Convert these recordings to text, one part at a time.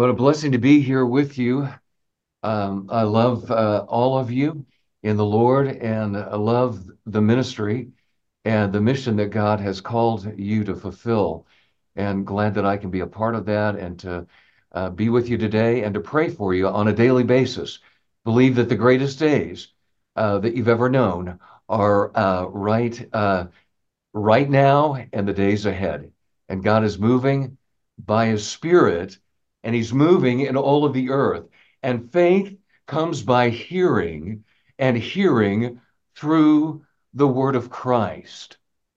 What a blessing to be here with you. I love all of you in the Lord, and I love the ministry and the mission that God has called you to fulfill. And glad that I can be a part of that and to be with you today and to pray for you on a daily basis. Believe that the greatest days that you've ever known are right now and the days ahead. And God is moving by his spirit, and he's moving in all of the earth. And faith comes by hearing, and hearing through the word of Christ.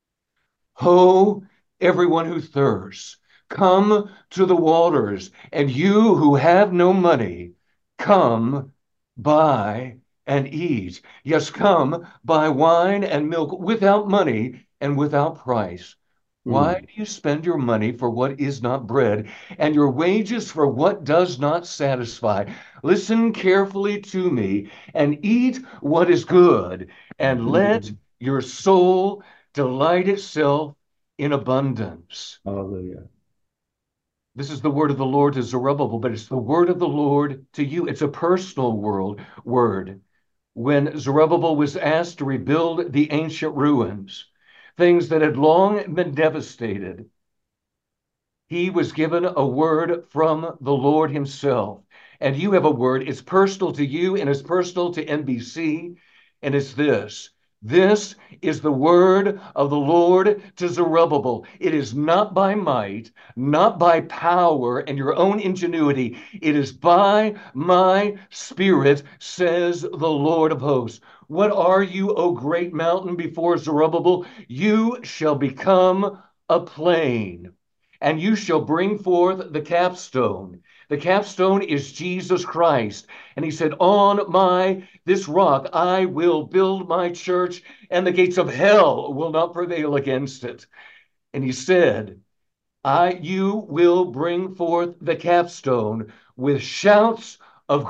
Ho, everyone who thirsts, come to the waters, and you who have no money, come buy and eat. Yes, come buy wine and milk without money and without price. Why Mm. do you spend your money for what is not bread, and your wages for what does not satisfy? Listen carefully to me, and eat what is good, and let your soul delight itself in abundance. Hallelujah. This is the word of the Lord to Zerubbabel, but it's the word of the Lord to you. It's a personal word. When Zerubbabel was asked to rebuild the ancient ruins, things that had long been devastated, he was given a word from the Lord himself. And you have a word. It's personal to you and it's personal to NBC. And it's this. This is the word of the Lord to Zerubbabel. It is not by might, not by power and your own ingenuity. It is by my spirit, says the Lord of hosts. What are you, O great mountain before Zerubbabel? You shall become a plain, and you shall bring forth the capstone. The capstone is Jesus Christ. And he said, on this rock I will build my church, and the gates of hell will not prevail against it. And he said, you will bring forth the capstone with shouts of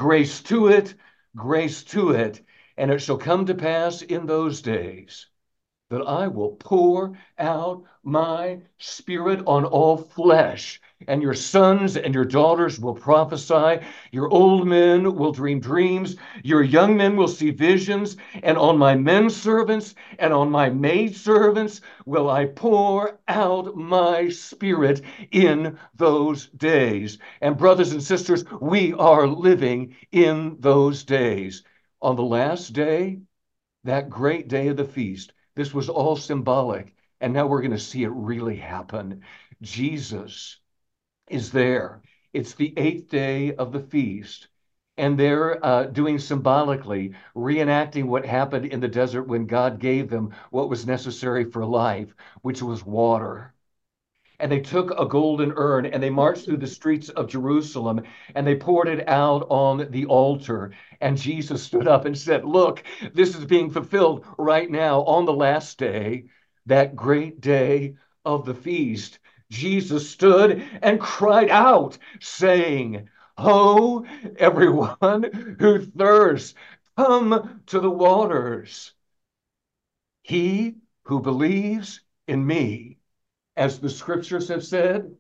grace to it. And it shall come to pass in those days that I will pour out my spirit on all flesh, and your sons and your daughters will prophesy, your old men will dream dreams, your young men will see visions, and on my men servants and on my maid servants will I pour out my spirit in those days. And brothers and sisters, we are living in those days. On the last day, that great day of the feast, this was all symbolic. And now we're going to see it really happen. Jesus is there. It's the eighth day of the feast. And they're doing symbolically, reenacting what happened in the desert when God gave them what was necessary for life, which was water. And they took a golden urn and they marched through the streets of Jerusalem and they poured it out on the altar. And Jesus stood up and said, look, this is being fulfilled right now on the last day, that great day of the feast. Jesus stood and cried out, saying, ho, everyone who thirsts, come to the waters. He who believes in me, as the scriptures have said,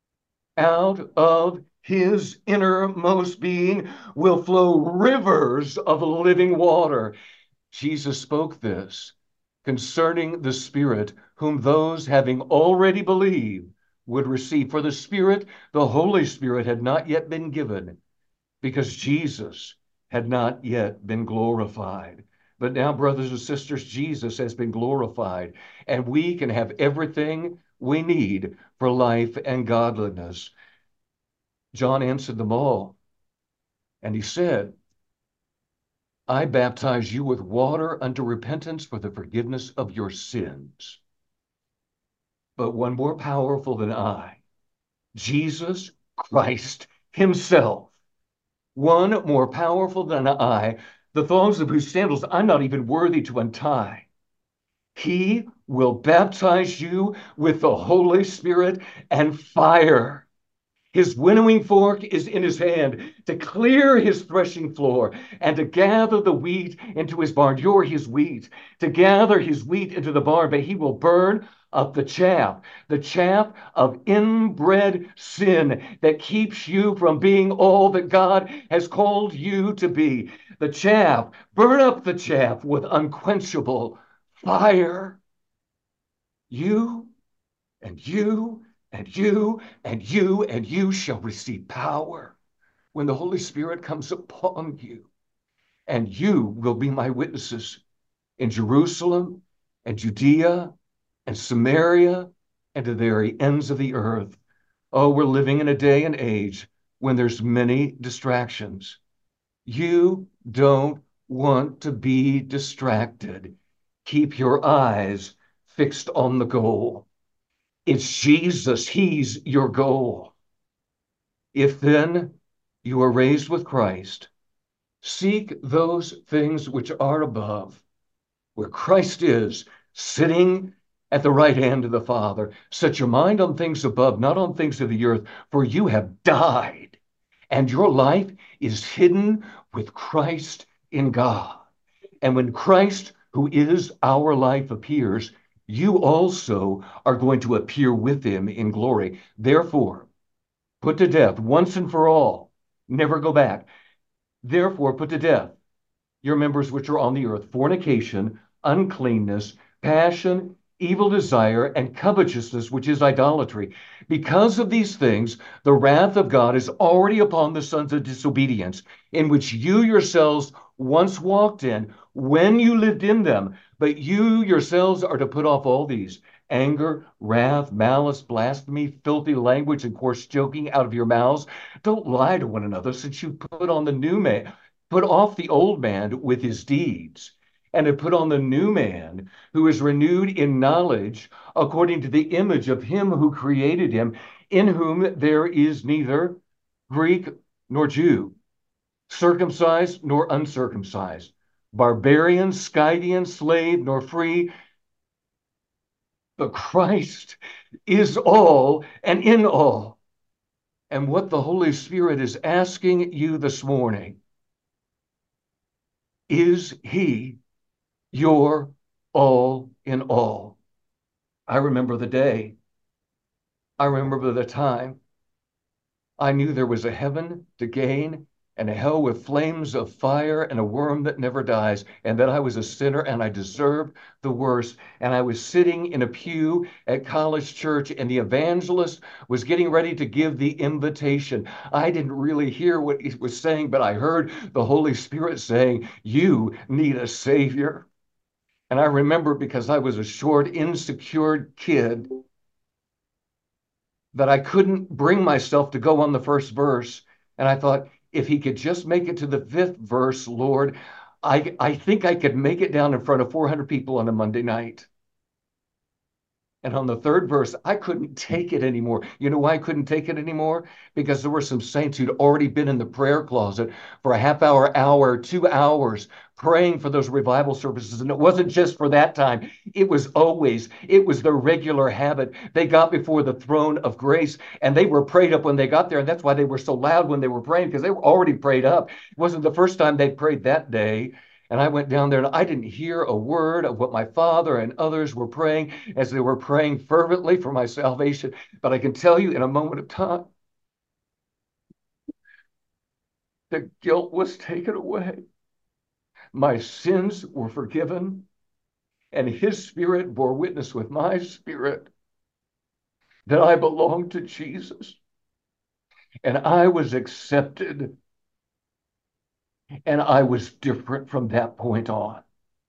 out of his innermost being will flow rivers of living water. Jesus spoke this concerning the Spirit, whom those having already believed would receive. For the Spirit, the Holy Spirit, had not yet been given because Jesus had not yet been glorified. But now, brothers and sisters, Jesus has been glorified, and we can have everything we need for life and godliness. John answered them all, and he said, I baptize you with water unto repentance for the forgiveness of your sins. But one more powerful than I, Jesus Christ himself, one more powerful than I, the thongs of whose sandals I'm not even worthy to untie. He will baptize you with the Holy Spirit and fire. His winnowing fork is in his hand to clear his threshing floor and to gather the wheat into his barn. You're his wheat, to gather his wheat into the barn, but he will burn of the chaff of inbred sin that keeps you from being all that God has called you to be. The chaff, burn up the chaff with unquenchable fire. You and you and you and you and you shall receive power when the Holy Spirit comes upon you, and you will be my witnesses in Jerusalem and Judea and Samaria and to the very ends of the earth. Oh, we're living in a day and age when there's many distractions. You don't want to be distracted. Keep your eyes fixed on the goal. It's Jesus. He's your goal. If then you are raised with Christ, seek those things which are above, where Christ is, sitting at the right hand of the Father. Set your mind on things above, not on things of the earth, for you have died, and your life is hidden with Christ in God. And when Christ, who is our life, appears, you also are going to appear with him in glory. Therefore, put to death once and for all, never go back. Therefore, put to death your members which are on the earth: fornication, uncleanness, passion, evil desire, and covetousness, which is idolatry. Because of these things, the wrath of God is already upon the sons of disobedience, in which you yourselves once walked in when you lived in them. But you yourselves are to put off all these: anger, wrath, malice, blasphemy, filthy language, and coarse joking out of your mouths. Don't lie to one another, since you put on the new man, put off the old man with his deeds, and have put on the new man, who is renewed in knowledge according to the image of him who created him, in whom there is neither Greek nor Jew, circumcised nor uncircumcised, barbarian, Scythian, slave nor free, but Christ is all and in all. And what the Holy Spirit is asking you this morning: is he your all in all? I remember the day. I remember the time. I knew there was a heaven to gain and a hell with flames of fire and a worm that never dies, and that I was a sinner and I deserved the worst. And I was sitting in a pew at College Church, and the evangelist was getting ready to give the invitation. I didn't really hear what he was saying, but I heard the Holy Spirit saying, "You need a Savior." And I remember, because I was a short, insecure kid, that I couldn't bring myself to go on the first verse. And I thought, if he could just make it to the fifth verse, Lord, I think I could make it down in front of 400 people on a Monday night. And on the third verse, I couldn't take it anymore. You know why I couldn't take it anymore? Because there were some saints who'd already been in the prayer closet for a half hour, 2 hours, praying for those revival services. And it wasn't just for that time. It was always, it was their regular habit. They got before the throne of grace, and they were prayed up when they got there. And that's why they were so loud when they were praying, because they were already prayed up. It wasn't the first time they prayed that day. And I went down there, and I didn't hear a word of what my father and others were praying as they were praying fervently for my salvation. But I can tell you, in a moment of time, the guilt was taken away. My sins were forgiven, and his spirit bore witness with my spirit that I belonged to Jesus. And I was accepted, and I was different from that point on.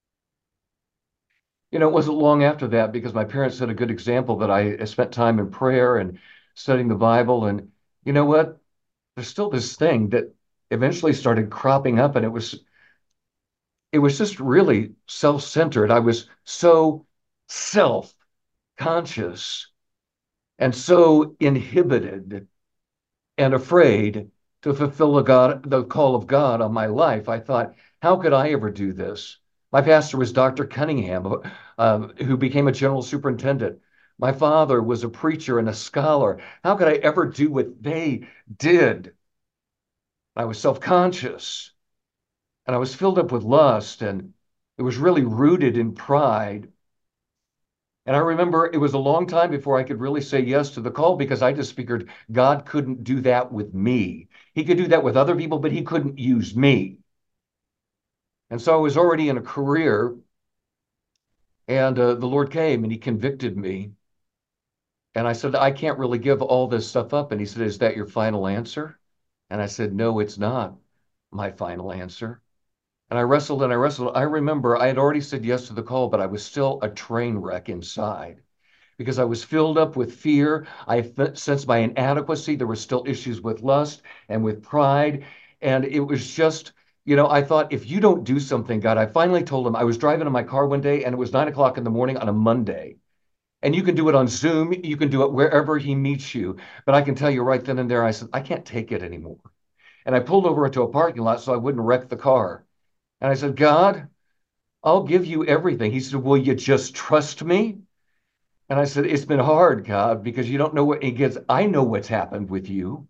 You know, it wasn't long after that, because my parents set a good example, that I spent time in prayer and studying the Bible. And you know what? There's still this thing that eventually started cropping up, and it was just really self-centered. I was so self-conscious and so inhibited and afraid to fulfill the call of God on my life. I thought, how could I ever do this? My pastor was Dr. Cunningham, who became a general superintendent. My father was a preacher and a scholar. How could I ever do what they did? I was self-conscious, and I was filled up with lust, and it was really rooted in pride. And I remember it was a long time before I could really say yes to the call because I just figured God couldn't do that with me. He could do that with other people, but he couldn't use me. And so I was already in a career, and the Lord came and he convicted me. And I said, I can't really give all this stuff up. And he said, Is that your final answer? And I said, No, it's not my final answer. And I wrestled and I wrestled. I remember I had already said yes to the call, but I was still a train wreck inside because I was filled up with fear. Sensed my inadequacy. There were still issues with lust and with pride. And it was just, I thought, if you don't do something, God, I finally told him I was driving in my car one day and it was 9 o'clock in the morning on a Monday. And you can do it on Zoom, you can do it wherever he meets you. But I can tell you right then and there, I said, I can't take it anymore. And I pulled over into a parking lot so I wouldn't wreck the car. And I said, God, I'll give you everything. He said, Will you just trust me? And I said, It's been hard, God, because you don't know what it gets. I know what's happened with you.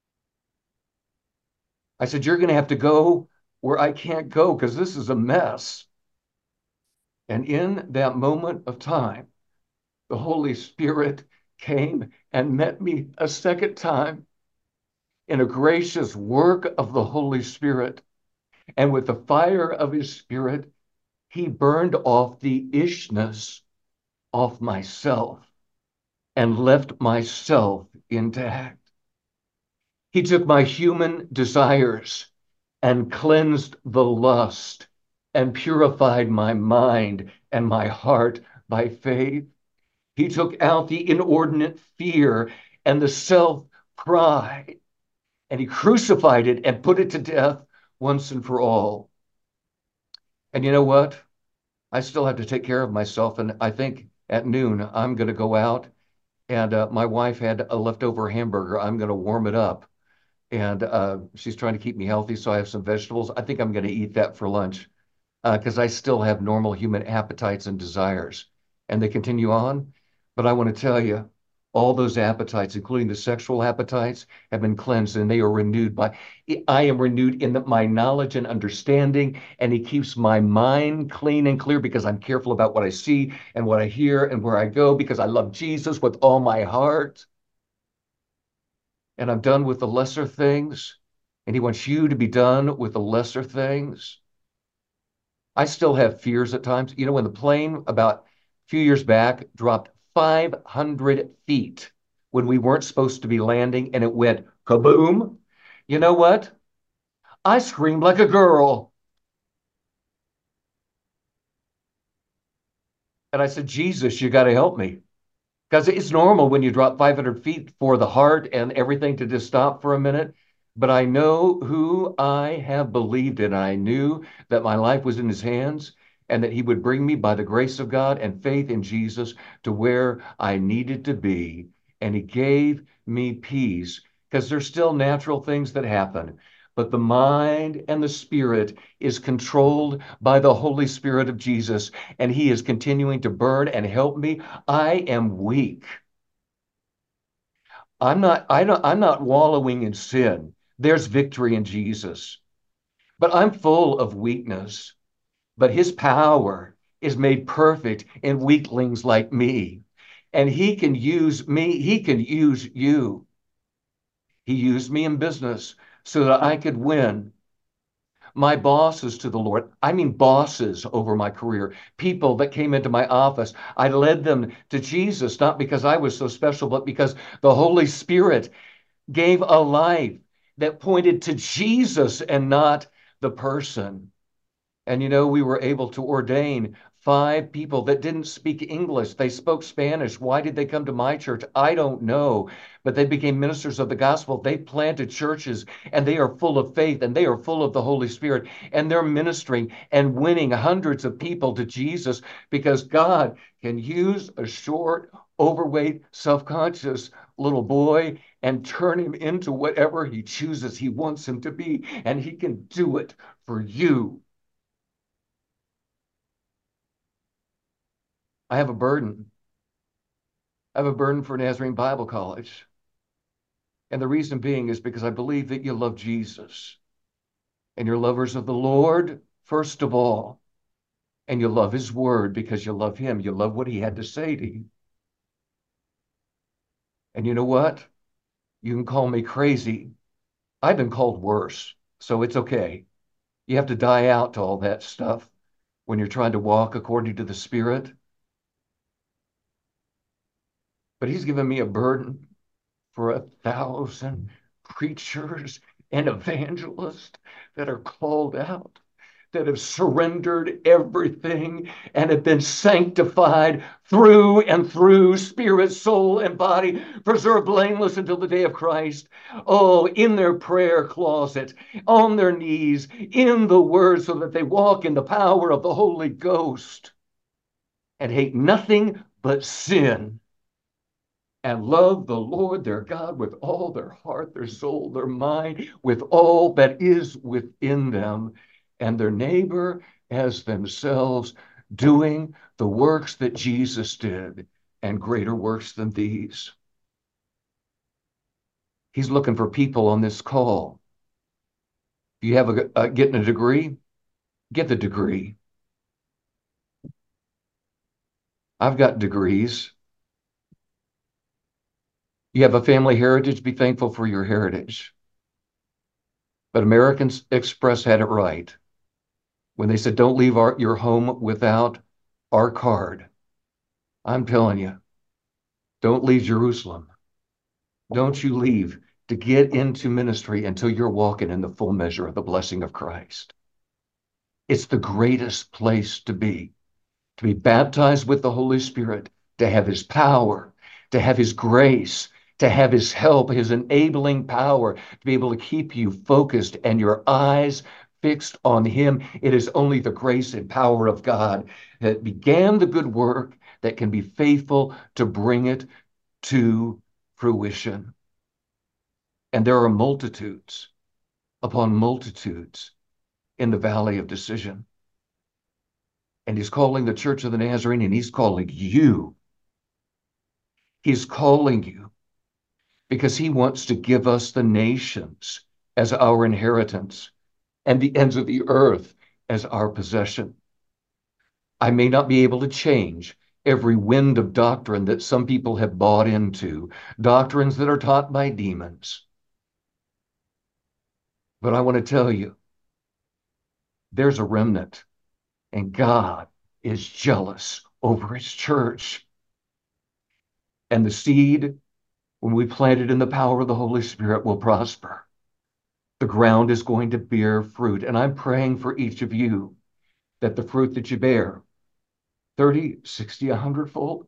I said, You're going to have to go where I can't go because this is a mess. And in that moment of time, the Holy Spirit came and met me a second time in a gracious work of the Holy Spirit. And with the fire of his Spirit, he burned off the ishness off myself and left myself intact. He took my human desires and cleansed the lust and purified my mind and my heart by faith. He took out the inordinate fear and the self pride, and he crucified it and put it to death once and for all. And you know what? I still have to take care of myself. And I think at noon, I'm going to go out and my wife had a leftover hamburger. I'm going to warm it up. And she's trying to keep me healthy. So I have some vegetables. I think I'm going to eat that for lunch because I still have normal human appetites and desires. And they continue on. But I want to tell you, all those appetites, including the sexual appetites, have been cleansed and they are renewed by, I am renewed in my knowledge and understanding. And he keeps my mind clean and clear because I'm careful about what I see and what I hear and where I go because I love Jesus with all my heart. And I'm done with the lesser things. And he wants you to be done with the lesser things. I still have fears at times. When the plane about a few years back dropped 500 feet when we weren't supposed to be landing and it went kaboom, you know what? I screamed like a girl. And I said, Jesus, you got to help me. Because it's normal when you drop 500 feet for the heart and everything to just stop for a minute. But I know who I have believed in. I knew that my life was in his hands and that he would bring me by the grace of God and faith in Jesus to where I needed to be. And he gave me peace because there's still natural things that happen. But the mind and the spirit is controlled by the Holy Spirit of Jesus, and he is continuing to burn and help me. I am weak. I'm not wallowing in sin. There's victory in Jesus. But I'm full of weakness. But his power is made perfect in weaklings like me. And he can use me, he can use you. He used me in business so that I could win my bosses to the Lord. I mean, bosses over my career, people that came into my office. I led them to Jesus, not because I was so special, but because the Holy Spirit gave a life that pointed to Jesus and not the person. And we were able to ordain 5 people that didn't speak English. They spoke Spanish. Why did they come to my church? I don't know. But they became ministers of the gospel. They planted churches and they are full of faith and they are full of the Holy Spirit. And they're ministering and winning hundreds of people to Jesus because God can use a short, overweight, self conscious little boy and turn him into whatever he chooses he wants him to be. And he can do it for you. I have a burden. I have a burden for Nazarene Bible College. And the reason being is because I believe that you love Jesus and you're lovers of the Lord, first of all. And you love his word because you love him. You love what he had to say to you. And you know what? You can call me crazy. I've been called worse, so it's okay. You have to die out to all that stuff when you're trying to walk according to the Spirit. But he's given me a burden for 1,000 preachers and evangelists that are called out, that have surrendered everything and have been sanctified through and through, spirit, soul, and body, preserved blameless until the day of Christ. Oh, in their prayer closet, on their knees, in the Word, so that they walk in the power of the Holy Ghost and hate nothing but sin and love the Lord their God with all their heart, their soul, their mind, with all that is within them, and their neighbor as themselves, doing the works that Jesus did, and greater works than these. He's looking for people on this call. If you have getting a degree, get the degree. I've got degrees. You have a family heritage, be thankful for your heritage. But American Express had it right when they said, don't leave your home without our card. I'm telling you, don't leave Jerusalem. Don't you leave to get into ministry until you're walking in the full measure of the blessing of Christ. It's the greatest place to be baptized with the Holy Spirit, to have his power, to have his grace, to have his help, his enabling power, to be able to keep you focused and your eyes fixed on him. It is only the grace and power of God that began the good work that can be faithful to bring it to fruition. And there are multitudes upon multitudes in the valley of decision. And he's calling the Church of the Nazarene, and he's calling you. He's calling you because he wants to give us the nations as our inheritance and the ends of the earth as our possession. I may not be able to change every wind of doctrine that some people have bought into, doctrines that are taught by demons. But I want to tell you, there's a remnant, and God is jealous over his church. And the seed, when we plant it in the power of the Holy Spirit, will prosper. The ground is going to bear fruit. And I'm praying for each of you that the fruit that you bear, 30, 60, 100-fold,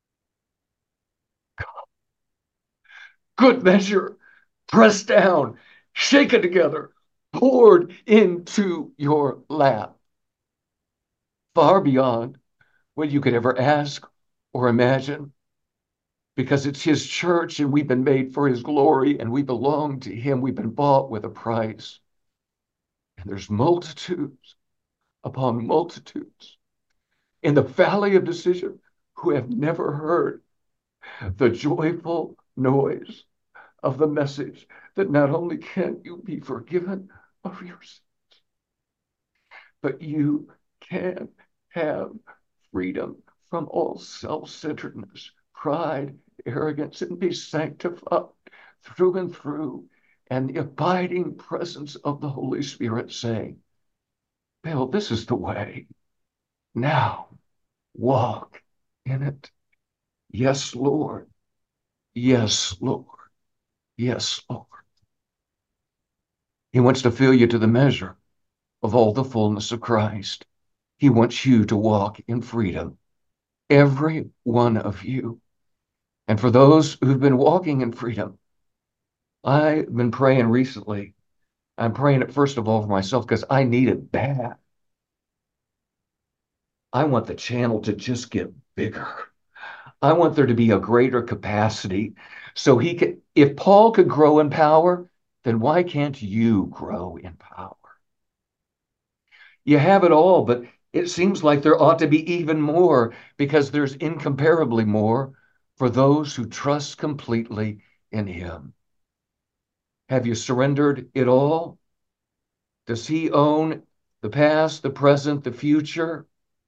good measure, pressed down, shaken together, poured into your lap, far beyond what you could ever ask or imagine, because it's his church and we've been made for his glory and we belong to him. We've been bought with a price. And there's multitudes upon multitudes in the valley of decision who have never heard the joyful noise of the message that not only can you be forgiven of your sins, but you can have freedom from all self-centeredness, pride, arrogance, and be sanctified through and through. And the abiding presence of the Holy Spirit saying, Bill, this is the way. Now walk in it. Yes, Lord. Yes, Lord. Yes, Lord. He wants to fill you to the measure of all the fullness of Christ. He wants you to walk in freedom, every one of you. And for those who've been walking in freedom, I've been praying recently. I'm praying it first of all for myself because I need it bad. I want the channel to just get bigger. I want there to be a greater capacity so he could, if Paul could grow in power, then why can't you grow in power? You have it all, but it seems like there ought to be even more because there's incomparably more for those who trust completely in him. Have you surrendered it all? Does he own the past, the present, the future?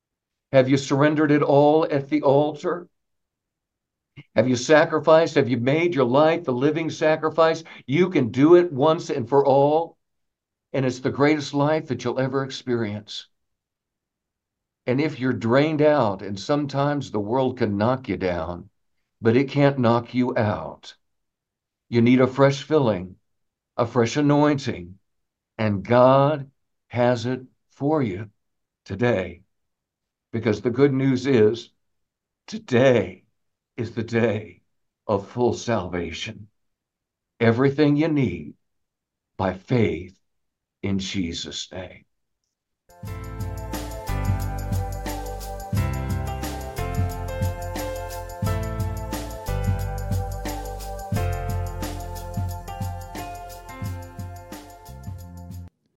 Have you surrendered it all at the altar? Have you sacrificed? Have you made your life the living sacrifice? You can do it once and for all, and it's the greatest life that you'll ever experience. And if you're drained out, and sometimes the world can knock you down, but it can't knock you out. You need a fresh filling, a fresh anointing, and God has it for you today. Because the good news is today is the day of full salvation. Everything you need by faith in Jesus' name.